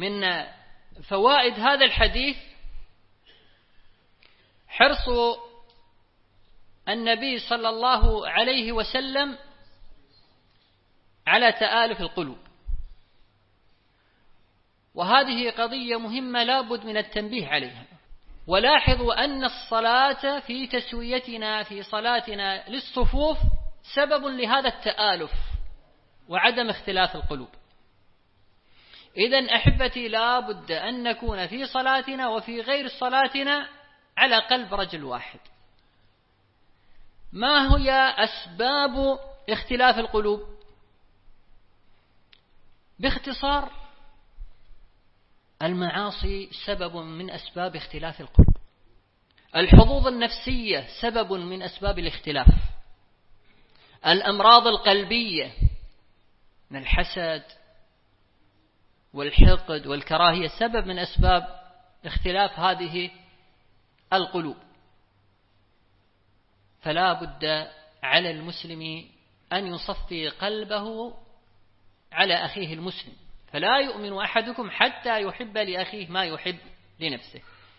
من فوائد هذا الحديث حرص النبي صلى الله عليه وسلم على تآلف القلوب، وهذه قضية مهمة لا بد من التنبيه عليها. ولاحظوا أن الصلاة في تسويتنا في صلاتنا للصفوف سبب لهذا التآلف وعدم اختلاف القلوب. إذن أحبتي لا بد أن نكون في صلاتنا وفي غير صلاتنا على قلب رجل واحد. ما هي أسباب اختلاف القلوب؟ باختصار، المعاصي سبب من أسباب اختلاف القلوب، الحظوظ النفسية سبب من أسباب الاختلاف، الأمراض القلبية من الحسد والحقد والكراهية سبب من أسباب اختلاف هذه القلوب. فلا بد على المسلم أن يصفي قلبه على أخيه المسلم، فلا يؤمن أحدكم حتى يحب لأخيه ما يحب لنفسه.